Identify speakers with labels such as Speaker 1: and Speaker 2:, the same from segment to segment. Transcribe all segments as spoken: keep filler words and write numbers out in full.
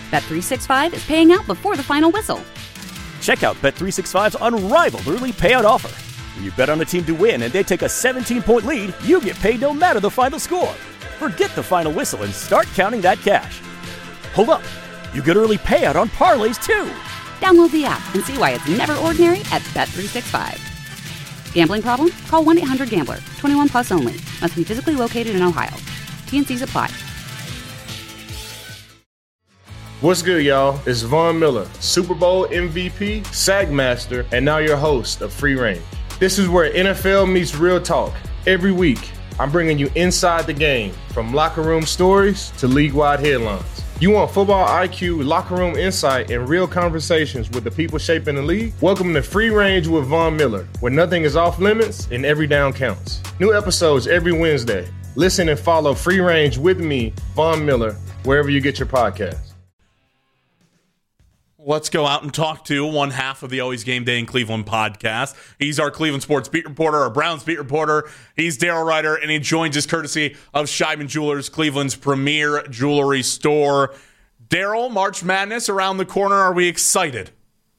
Speaker 1: Bet three sixty-five is paying out before the final whistle.
Speaker 2: Check out Bet three sixty-five's unrivaled early payout offer. When you bet on a team to win and they take a seventeen-point lead, you get paid no matter the final score. Forget the final whistle and start counting that cash. Hold up. You get early payout on parlays, too.
Speaker 1: Download the app and see why it's never ordinary at Bet three sixty-five. Gambling problem? Call one eight hundred gambler. twenty-one plus only. Must be physically located in Ohio. T N Cs apply.
Speaker 3: What's good, y'all? It's Von Miller, Super Bowl M V P, Sack Master, and now your host of Free Range. This is where N F L meets real talk. Every week, I'm bringing you inside the game, from locker room stories to league-wide headlines. You want football I Q, locker room insight, and real conversations with the people shaping the league? Welcome to Free Range with Von Miller, where nothing is off limits and every down counts. New episodes every Wednesday. Listen and follow Free Range with me, Von Miller, wherever you get your podcasts.
Speaker 4: Let's go out and talk to one half of the Always Game Day in Cleveland podcast. He's our Cleveland sports beat reporter, our Browns beat reporter. He's Daryl Ryder, and he joins us courtesy of Scheiben Jewelers, Cleveland's premier jewelry store. Daryl, March Madness around the corner. Are we excited?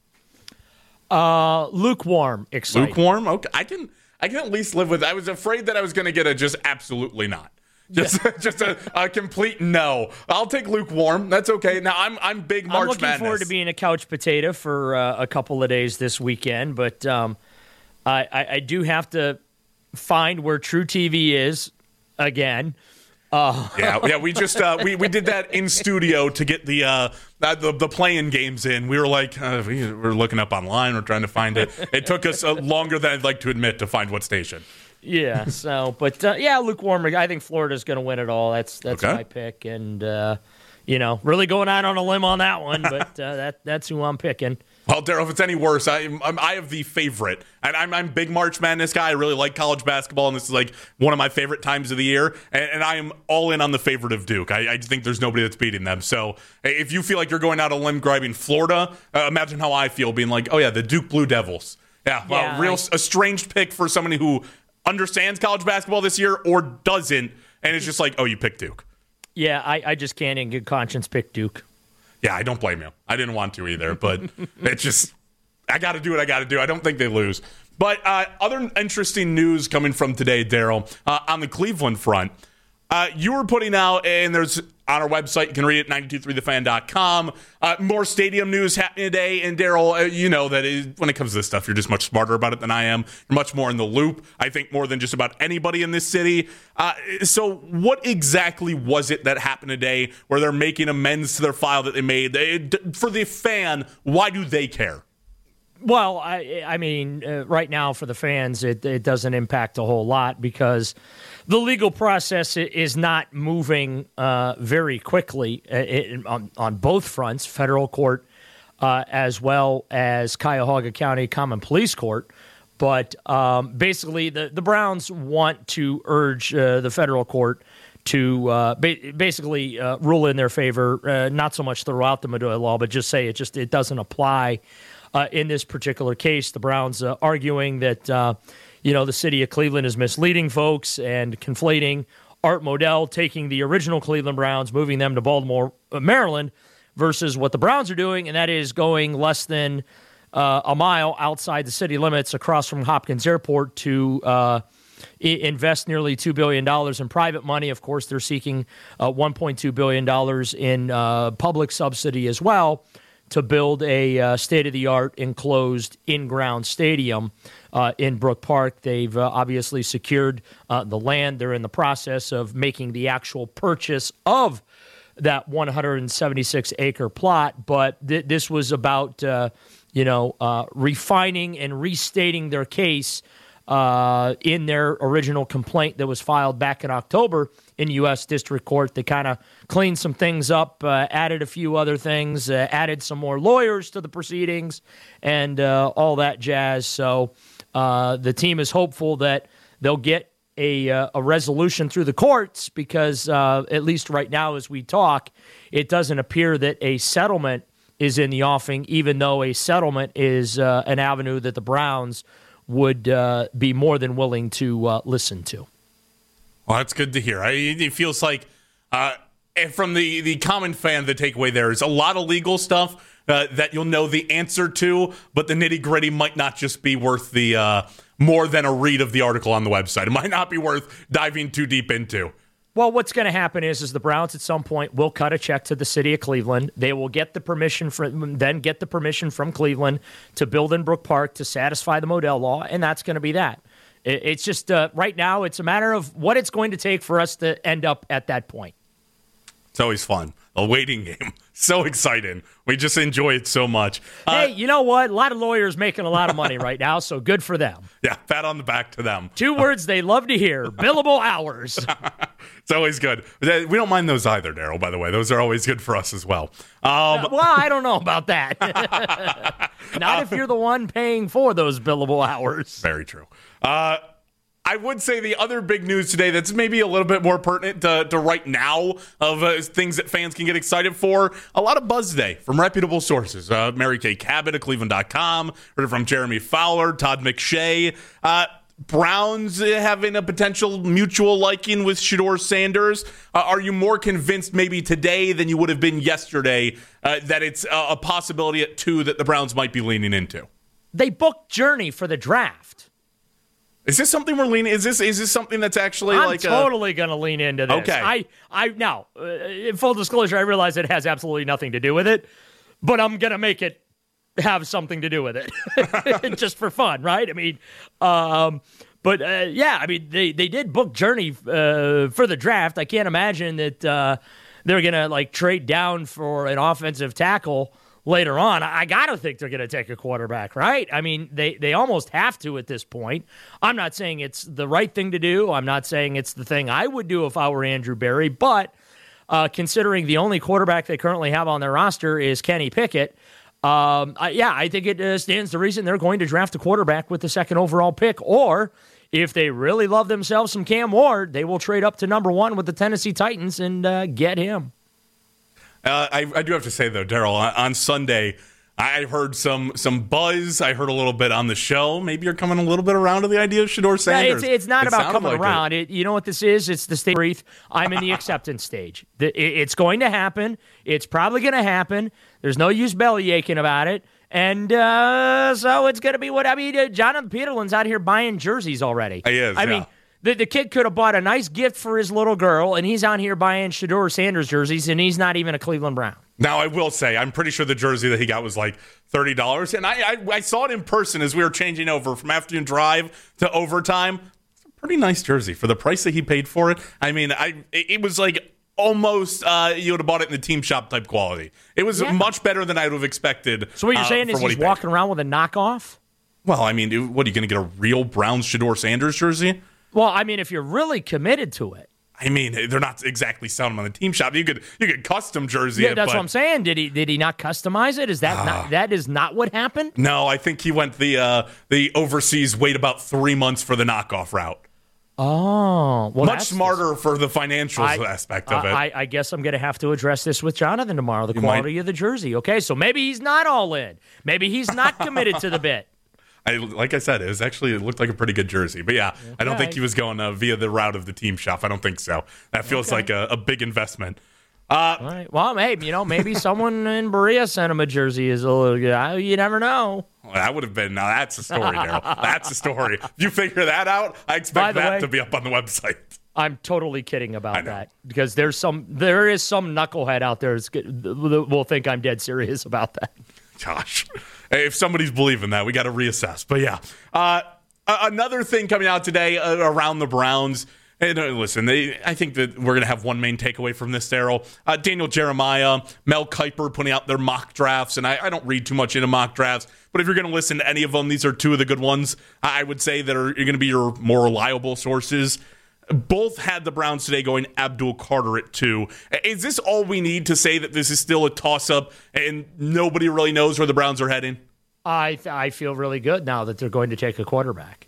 Speaker 5: Uh, lukewarm excited.
Speaker 4: Lukewarm? Okay, I can I can at least live with it. I was afraid that I was going to get a just absolutely not. Just, just a, a complete no. I'll take lukewarm. That's okay. Now I'm I'm big March Madness.
Speaker 5: I'm looking
Speaker 4: Madness.
Speaker 5: forward to being a couch potato for uh, a couple of days this weekend, but um, I, I, I do have to find where True T V is again. Uh,
Speaker 4: yeah, yeah. We just uh, we we did that in studio to get the uh, the the playing games in. We were like uh, we were looking up online. We're trying to find it. It took us uh, longer than I'd like to admit to find what station.
Speaker 5: Yeah, so, but, uh, yeah, lukewarm. I think Florida's going to win it all. That's that's
Speaker 4: okay.
Speaker 5: my pick. And, uh, you know, really going out on a limb on that one, but uh, that that's who I'm picking.
Speaker 4: Well, Daryl, if it's any worse, I, I'm, I have the favorite. And I'm I'm a big March Madness guy. I really like college basketball, and this is like one of my favorite times of the year. And, and I am all in on the favorite of Duke. I, I think there's nobody that's beating them. So if you feel like you're going out on a limb grabbing Florida, uh, imagine how I feel being like, oh, yeah, the Duke Blue Devils. Yeah, well,
Speaker 5: yeah,
Speaker 4: real
Speaker 5: I,
Speaker 4: a strange pick for somebody who understands college basketball this year or doesn't, and it's just like, oh, you picked Duke.
Speaker 5: Yeah, I, I just can't in good conscience pick Duke.
Speaker 4: Yeah, I don't blame you. I didn't want to either, but it's just, I got to do what I got to do. I don't think they lose. But uh, other interesting news coming from today, Daryl, uh, on the Cleveland front. Uh, you were putting out, and there's on our website, you can read it, nine two three the fan dot com. Uh, more stadium news happening today. And Daryl, uh, you know that is, when it comes to this stuff, you're just much smarter about it than I am. You're much more in the loop, I think, more than just about anybody in this city. Uh, so what exactly was it that happened today where they're making amends to their file that they made? They, for the fan, why do they care?
Speaker 5: Well, I, I mean, uh, right now for the fans, it, it doesn't impact a whole lot because the legal process is not moving uh, very quickly it, on, on both fronts, federal court uh, as well as Cuyahoga County Common Police Court. But um, basically, the, the Browns want to urge uh, the federal court to uh, ba- basically uh, rule in their favor, uh, not so much throw out the Maduro law, but just say it just it doesn't apply uh, in this particular case. The Browns uh, arguing that uh, you know the city of Cleveland is misleading folks and conflating Art Modell taking the original Cleveland Browns, moving them to Baltimore, Maryland, versus what the Browns are doing, and that is going less than uh, a mile outside the city limits across from Hopkins Airport to uh, invest nearly two billion dollars in private money. Of course, they're seeking uh, one point two billion dollars in uh, public subsidy as well to build a uh, state-of-the-art enclosed in-ground stadium uh, in Brook Park. They've uh, obviously secured uh, the land. They're in the process of making the actual purchase of that one hundred seventy-six acre plot, but th- this was about, uh, you know, uh, refining and restating their case uh, in their original complaint that was filed back in October in U S District Court. They kind of cleaned some things up, uh, added a few other things, uh, added some more lawyers to the proceedings, and uh, all that jazz. So uh, the team is hopeful that they'll get a, uh, a resolution through the courts because, uh, at least right now as we talk, it doesn't appear that a settlement is in the offing, even though a settlement is uh, an avenue that the Browns would uh, be more than willing to uh, listen to.
Speaker 4: Well, that's good to hear. I, it feels like uh, and from the, the common fan, the takeaway there is a lot of legal stuff uh, that you'll know the answer to, but the nitty-gritty might not just be worth the uh, more than a read of the article on the website. It might not be worth diving too deep into.
Speaker 5: Well, what's going to happen is, is the Browns at some point will cut a check to the city of Cleveland. They will get the permission from, then get the permission from Cleveland to build in Brook Park to satisfy the Modell law, and that's going to be that. It, it's just uh, right now, it's a matter of what it's going to take for us to end up at that point.
Speaker 4: It's always fun. A waiting game. So exciting. We just enjoy it so much.
Speaker 5: Hey,
Speaker 4: uh,
Speaker 5: you know what? A lot of lawyers making a lot of money right now, so good for them.
Speaker 4: Yeah, pat on the back to them.
Speaker 5: Two words they love to hear, billable hours.
Speaker 4: It's always good. We don't mind those either, Daryl, by the way. Those are always good for us as well. Um,
Speaker 5: well, I don't know about that. Not if you're the one paying for those billable hours.
Speaker 4: Very true. Uh, I would say the other big news today that's maybe a little bit more pertinent to, to right now of uh, things that fans can get excited for, a lot of buzz today from reputable sources. Uh, Mary Kay Cabot of Cleveland dot com, heard from Jeremy Fowler, Todd McShay. Uh, Browns having a potential mutual liking with Shedeur Sanders. Uh, are you more convinced maybe today than you would have been yesterday uh, that it's a, a possibility at two that the Browns might be leaning into?
Speaker 5: They booked Journey for the draft.
Speaker 4: Is this something we're leaning? Is this is this something that's actually
Speaker 5: I'm
Speaker 4: like
Speaker 5: totally going to lean into this.
Speaker 4: Okay.
Speaker 5: I I now, uh, in full disclosure, I realize it has absolutely nothing to do with it, but I'm going to make it have something to do with it, just for fun, right? I mean, um, but uh, yeah, I mean, they they did book Journey uh, for the draft. I can't imagine that uh, they're going to like trade down for an offensive tackle later on. I got to think they're going to take a quarterback, right? I mean, they, they almost have to at this point. I'm not saying it's the right thing to do. I'm not saying it's the thing I would do if I were Andrew Berry, but uh, considering the only quarterback they currently have on their roster is Kenny Pickett, um, I, yeah, I think it uh, stands to reason they're going to draft a quarterback with the second overall pick, or if they really love themselves some Cam Ward, they will trade up to number one with the Tennessee Titans and uh, get him.
Speaker 4: Uh, I, I do have to say, though, Daryl, on, on Sunday, I heard some some buzz. I heard a little bit on the show. Maybe you're coming a little bit around to the idea of Shedeur Sanders.
Speaker 5: Yeah, it's, it's not
Speaker 4: it
Speaker 5: about coming
Speaker 4: like
Speaker 5: around.
Speaker 4: It.
Speaker 5: It, you know what this is? It's the stage breathe. I'm in the acceptance stage. The, it, it's going to happen. It's probably going to happen. There's no use belly aching about it. And uh, so it's going to be what I mean. Uh, Jonathan Peterlin's out here buying jerseys already.
Speaker 4: He is,
Speaker 5: I
Speaker 4: yeah.
Speaker 5: mean, the, the kid could have bought a nice gift for his little girl, and he's out here buying Shedeur Sanders jerseys, and he's not even a Cleveland Brown.
Speaker 4: Now, I will say, I'm pretty sure the jersey that he got was like thirty dollars. And I, I, I saw it in person as we were changing over from afternoon drive to overtime. It's a pretty nice jersey for the price that he paid for it. I mean, I it was like almost uh, you would have bought it in the team shop type quality. It was
Speaker 5: Yeah.
Speaker 4: much better than I would have expected.
Speaker 5: So what you're
Speaker 4: uh,
Speaker 5: saying
Speaker 4: for
Speaker 5: is
Speaker 4: what
Speaker 5: he's
Speaker 4: he paid.
Speaker 5: walking around with a knockoff?
Speaker 4: Well, I mean, what, are you going to get a real Browns Shedeur Sanders jersey?
Speaker 5: Well, I mean, if you're really committed to it.
Speaker 4: I mean, they're not exactly selling them on the team shop. You could you could custom jersey
Speaker 5: Yeah,
Speaker 4: it.
Speaker 5: that's
Speaker 4: but
Speaker 5: what I'm saying. Did he did he not customize it? Is that not, that is not what happened?
Speaker 4: No, I think he went the uh, the overseas wait about three months for the knockoff route.
Speaker 5: Oh, well,
Speaker 4: Much
Speaker 5: that's
Speaker 4: smarter for the financials
Speaker 5: I,
Speaker 4: aspect of it.
Speaker 5: I, I guess I'm going to have to address this with Jonathan tomorrow. The
Speaker 4: You
Speaker 5: quality
Speaker 4: might.
Speaker 5: of the jersey. Okay, so maybe he's not all in. Maybe he's not committed to the bit.
Speaker 4: I, like I said, it was actually it looked like a pretty good jersey. But yeah, okay. I don't think he was going uh, via the route of the team shop. I don't think so. That feels
Speaker 5: Okay.
Speaker 4: like a, a big investment. Uh,
Speaker 5: All right. Well, maybe you know, maybe someone in Berea sent him a jersey. Is a little. You never know.
Speaker 4: Well, that would have been now. That's a story, Daryl. That's a story. If you figure that out, I
Speaker 5: By
Speaker 4: expect
Speaker 5: the
Speaker 4: that
Speaker 5: way-
Speaker 4: to be up on the website.
Speaker 5: I'm totally kidding
Speaker 4: I
Speaker 5: about
Speaker 4: know.
Speaker 5: that because there's some there is some knucklehead out there that will think I'm dead serious about that.
Speaker 4: Gosh, hey, if somebody's believing that, we got to reassess. But yeah, uh, another thing coming out today uh, around the Browns. And uh, listen, they, I think that we're going to have one main takeaway from this, Daryl. Uh, Daniel Jeremiah, Mel Kiper putting out their mock drafts. And I, I don't read too much into mock drafts, but if you're going to listen to any of them, these are two of the good ones, I would say, that are going to be your more reliable sources. Both had the Browns today going Abdul Carter at two. Is this all we need to say that this is still a toss-up and nobody really knows where the Browns are heading?
Speaker 5: I I feel really good now that they're going to take a quarterback.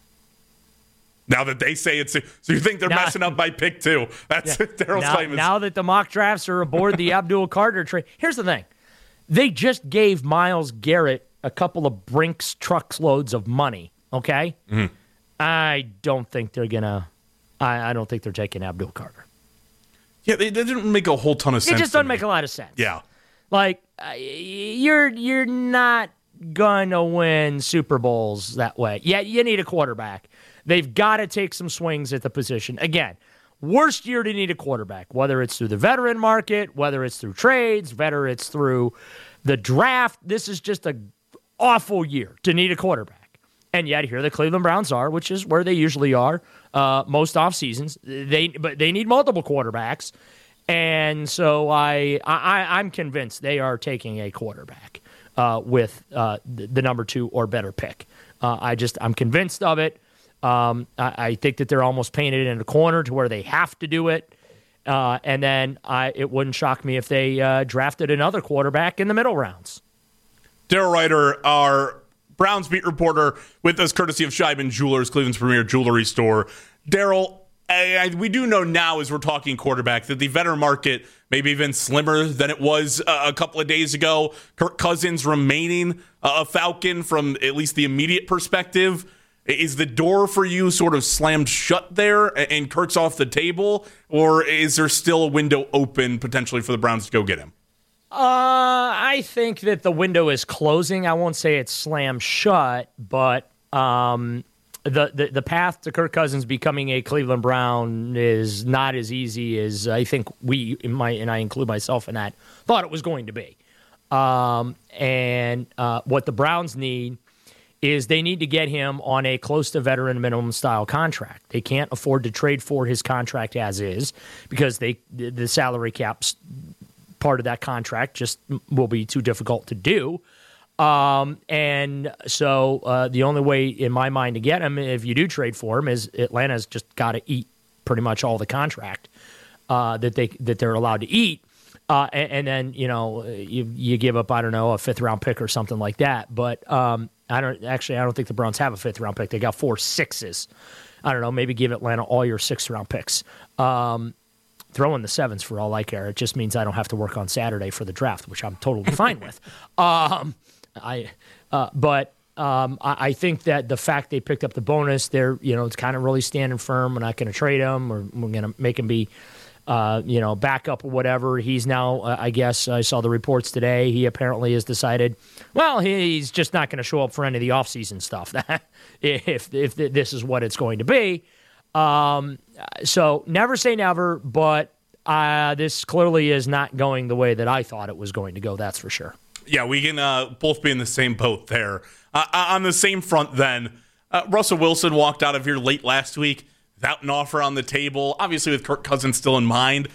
Speaker 4: Now that they say it's... So you think they're
Speaker 5: Now-
Speaker 4: messing up by pick two. That's
Speaker 5: Yeah.
Speaker 4: Daryl's
Speaker 5: now,
Speaker 4: claim. Is,
Speaker 5: now that the mock drafts are aboard the Abdul Carter train. Here's the thing. They just gave Myles Garrett a couple of Brinks truckloads of money, okay? Mm-hmm. I don't think they're going to... I, I don't think they're taking Abdul Carter.
Speaker 4: Yeah, it didn't make a whole ton of sense.
Speaker 5: It just doesn't make a lot of sense.
Speaker 4: Yeah.
Speaker 5: Like, uh, you're you're not going to win Super Bowls that way. Yeah, you need a quarterback. They've got to take some swings at the position. Again, worst year to need a quarterback, whether it's through the veteran market, whether it's through trades, whether it's through the draft. This is just an awful year to need a quarterback. And yet here the Cleveland Browns are, which is where they usually are uh, most off seasons. They but they need multiple quarterbacks. And so I, I, I'm convinced they are taking a quarterback uh, with uh, the, the number two or better pick. Uh, I just, I'm convinced of it. Um, I, I think that they're almost painted in a corner to where they have to do it. Uh, and then I, it wouldn't shock me if they uh, drafted another quarterback in the middle rounds.
Speaker 4: Daryl Ryder, our Browns beat reporter, with us courtesy of Scheiben Jewelers, Cleveland's premier jewelry store. Daryl, I, I, we do know now as we're talking quarterback that the veteran market may be even slimmer than it was uh, a couple of days ago. Kirk Cousins remaining uh, a Falcon from at least the immediate perspective. Is the door for you sort of slammed shut there and Kirk's off the table? Or is there still a window open potentially for the Browns to go get him?
Speaker 5: Uh, I think that the window is closing. I won't say it's slammed shut, but um, the, the the path to Kirk Cousins becoming a Cleveland Brown is not as easy as I think we, in my, and I include myself in that, thought it was going to be. Um, and uh, what the Browns need is they need to get him on a close to veteran minimum style contract. They can't afford to trade for his contract as is because they the salary cap's part of that contract just will be too difficult to do. Um, and so uh, the only way in my mind to get him, if you do trade for him, is Atlanta's just got to eat pretty much all the contract uh, that they that they're allowed to eat. Uh, and, and then, you know, you you give up, I don't know, a fifth round pick or something like that. But um, I don't actually, I don't think the Browns have a fifth round pick. They got four sixes. I don't know, maybe give Atlanta all your sixth round picks. Um, throw in the sevens for all I care. It just means I don't have to work on Saturday for the draft, which I'm totally fine with. Um, I, uh, but um, I, I think that the fact they picked up the bonus, they're, you know, it's kind of really standing firm. We're not going to trade him, or we're going to make him be, uh, you know, backup or whatever. He's now, uh, I guess, I saw the reports today. He apparently has decided, well, he's just not going to show up for any of the offseason stuff. if if this is what it's going to be. Um, so never say never, but uh, this clearly is not going the way that I thought it was going to go. That's for sure.
Speaker 4: Yeah, we can uh, both be in the same boat there. Uh, on the same front then, uh, Russell Wilson walked out of here late last week without an offer on the table, obviously with Kirk Cousins still in mind.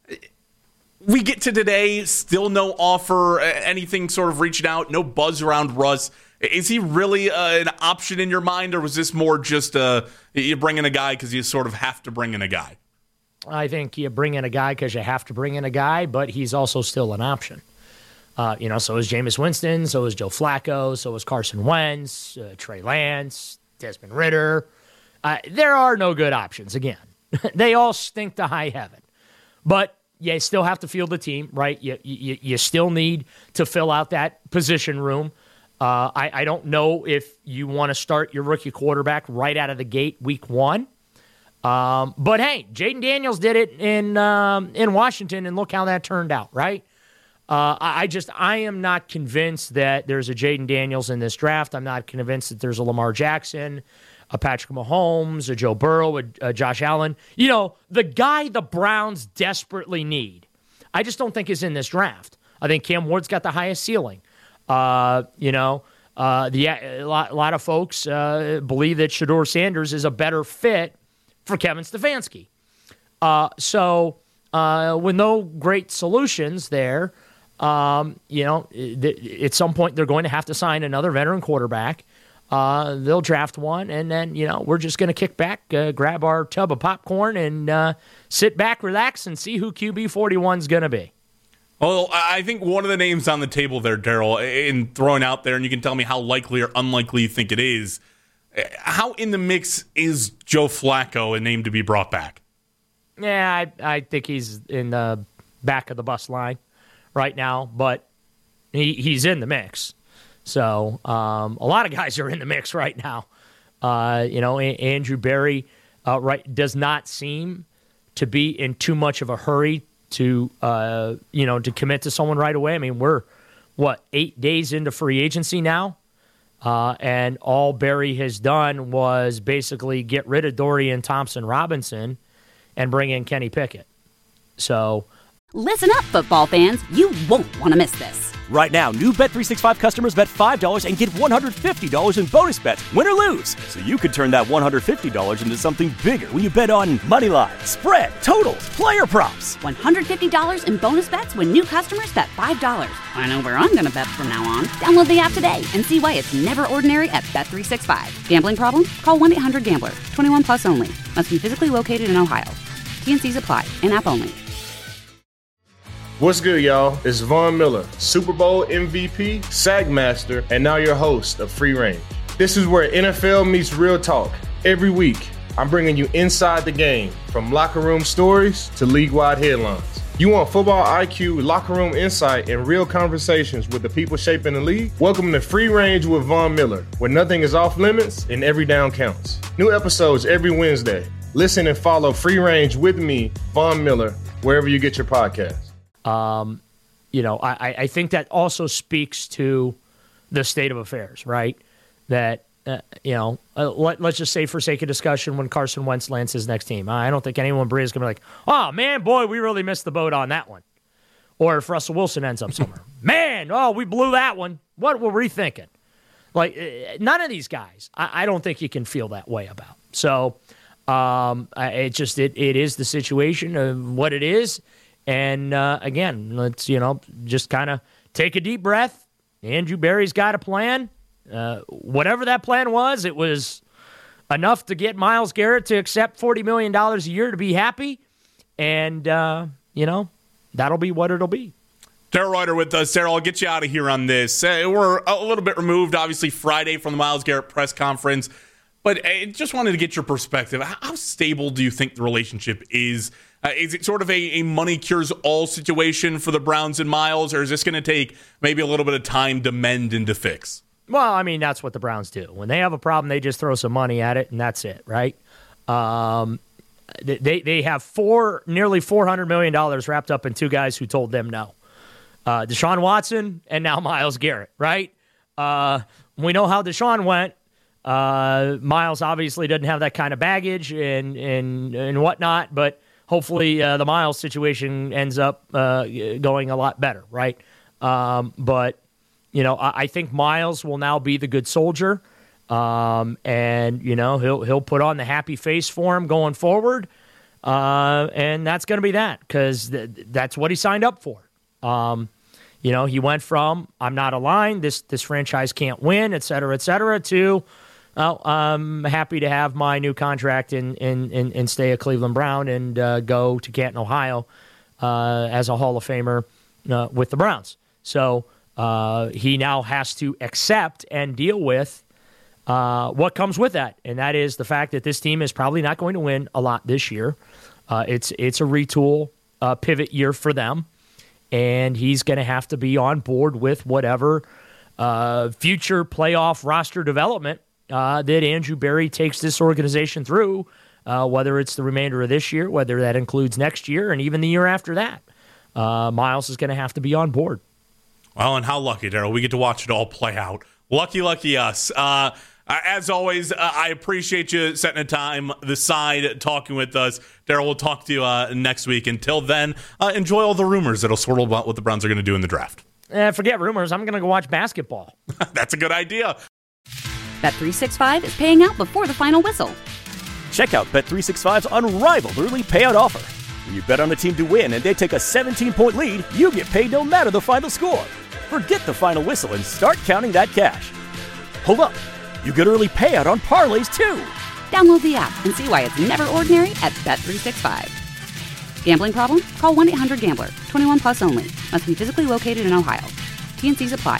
Speaker 4: We get to today, still no offer, anything sort of reaching out, no buzz around Russ. Is he really uh, an option in your mind, or was this more just uh, you bring in a guy because you sort of have to bring in a guy?
Speaker 5: I think you bring in a guy because you have to bring in a guy, but he's also still an option. Uh, you know, so is Jameis Winston, so is Joe Flacco, so is Carson Wentz, uh, Trey Lance, Desmond Ridder. Uh, there are no good options, again. They all stink to high heaven. But you still have to field the team, right? You, you, you still need to fill out that position room. Uh, I, I don't know if you want to start your rookie quarterback right out of the gate week one. Um, but, hey, Jaden Daniels did it in um, in Washington, and look how that turned out, right? Uh, I just, I am not convinced that there's a Jaden Daniels in this draft. I'm not convinced that there's a Lamar Jackson, a Patrick Mahomes, a Joe Burrow, a, a Josh Allen. You know, the guy the Browns desperately need, I just don't think is in this draft. I think Cam Ward's got the highest ceiling. Uh, you know, uh, the a lot, a lot of folks uh, believe that Shedeur Sanders is a better fit for Kevin Stefanski. Uh, so uh, with no great solutions there, Um, you know, at some point they're going to have to sign another veteran quarterback. Uh, they'll draft one, and then, you know, we're just going to kick back, uh, grab our tub of popcorn, and uh, sit back, relax, and see who Q B forty-one is going to be.
Speaker 4: Well, I think one of the names on the table there, Daryl, in throwing out there, and you can tell me how likely or unlikely you think it is, how in the mix is Joe Flacco a name to be brought back?
Speaker 5: Yeah, I, I think he's in the back of the bus line right now, but he he's in the mix. So um, a lot of guys are in the mix right now. Uh, you know, a- Andrew Berry uh, right does not seem to be in too much of a hurry to, uh, you know, to commit to someone right away. I mean, we're, what, eight days into free agency now? Uh, and all Barry has done was basically get rid of Dorian Thompson-Robinson and bring in Kenny Pickett. So,
Speaker 1: listen up, football fans. You won't want to miss this.
Speaker 2: Right now, new Bet three sixty-five customers bet five dollars and get one hundred fifty dollars in bonus bets, win or lose. So you could turn that one hundred fifty dollars into something bigger when you bet on money line, spread, totals, player props.
Speaker 1: one hundred fifty dollars in bonus bets when new customers bet five dollars. I know where I'm going to bet from now on. Download the app today and see why it's never ordinary at Bet three sixty-five. Gambling problem? Call one eight hundred gambler. twenty-one plus only. Must be physically located in Ohio. T N Cs apply. In-app only.
Speaker 3: What's good, y'all? It's Von Miller, Super Bowl M V P, Sack Master, and now your host of Free Range. This is where N F L meets real talk. Every week, I'm bringing you inside the game, from locker room stories to league-wide headlines. You want football I Q, locker room insight, and real conversations with the people shaping the league? Welcome to Free Range with Von Miller, where nothing is off limits and every down counts. New episodes every Wednesday. Listen and follow Free Range with me, Von Miller, wherever you get your podcasts.
Speaker 5: Um, you know, I, I think that also speaks to the state of affairs, right? That, uh, you know, uh, let, let's just say for sake of discussion, when Carson Wentz lands his next team, I don't think anyone is going to be like, oh, man, boy, we really missed the boat on that one. Or if Russell Wilson ends up somewhere. Man, oh, we blew that one. What were we thinking? Like, uh, none of these guys, I, I don't think you can feel that way about. So, um, it just, it, it is the situation of what it is. And, uh, again, let's, you know, just kind of take a deep breath. Andrew Berry's got a plan. Uh, whatever that plan was, it was enough to get Myles Garrett to accept forty million dollars a year to be happy. And, uh, you know, that'll be what it'll be.
Speaker 4: Daryl Reuter with us. Daryl, I'll get you out of here on this. Uh, we're a little bit removed, obviously, Friday from the Myles Garrett press conference. But I just wanted to get your perspective. How stable do you think the relationship is? Uh, is it sort of a, a money cures all situation for the Browns and Myles, or is this going to take maybe a little bit of time to mend and to fix?
Speaker 5: Well, I mean, that's what the Browns do. When they have a problem, they just throw some money at it, and that's it, right? Um, they they have four nearly four hundred million dollars wrapped up in two guys who told them no. Uh, Deshaun Watson and now Myles Garrett, right? Uh, we know how Deshaun went. Uh, Myles obviously doesn't have that kind of baggage and and, and whatnot, but hopefully uh, the Myles situation ends up uh, going a lot better, right? Um, but, you know, I, I think Myles will now be the good soldier, um, and, you know, he'll he'll put on the happy face for him going forward, uh, and that's going to be that because th- that's what he signed up for. Um, you know, he went from, I'm not aligned, this, this franchise can't win, et cetera, et cetera, to, well, I'm happy to have my new contract and and, and, and stay a Cleveland Brown and uh, go to Canton, Ohio uh, as a Hall of Famer uh, with the Browns. So uh, he now has to accept and deal with uh, what comes with that, and that is the fact that this team is probably not going to win a lot this year. Uh, it's, it's a retool, uh, pivot year for them, and he's going to have to be on board with whatever uh, future playoff roster development Uh, that Andrew Berry takes this organization through, uh, whether it's the remainder of this year, whether that includes next year, and even the year after that. Uh, Myles is going to have to be on board.
Speaker 4: Well, and how lucky, Daryl. We get to watch it all play out. Lucky, lucky us. Uh, as always, uh, I appreciate you setting a time aside, talking with us. Daryl, we'll talk to you uh, next week. Until then, uh, enjoy all the rumors that'll swirl about what the Browns are going to do in the draft.
Speaker 5: Eh, forget rumors. I'm going to go watch basketball.
Speaker 4: That's a good idea.
Speaker 1: Bet three sixty-five is paying out before the final whistle.
Speaker 2: Check out Bet three sixty-five's unrivaled early payout offer. When you bet on a team to win and they take a seventeen-point lead, you get paid no matter the final score. Forget the final whistle and start counting that cash. Hold up. You get early payout on parlays, too.
Speaker 1: Download the app and see why it's never ordinary at Bet three sixty-five. Gambling problem? Call one eight hundred gambler. twenty-one plus only. Must be physically located in Ohio. T N Cs apply.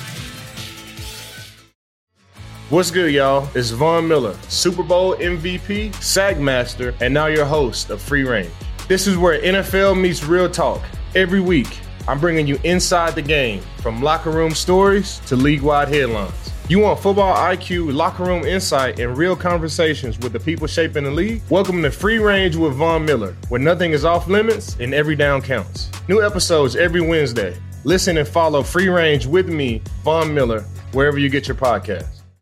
Speaker 3: What's good, y'all? It's Von Miller, Super Bowl M V P, Sack Master, and now your host of Free Range. This is where N F L meets real talk. Every week, I'm bringing you inside the game, from locker room stories to league-wide headlines. You want football I Q, locker room insight, and real conversations with the people shaping the league? Welcome to Free Range with Von Miller, where nothing is off limits and every down counts. New episodes every Wednesday. Listen and follow Free Range with me, Von Miller, wherever you get your podcasts.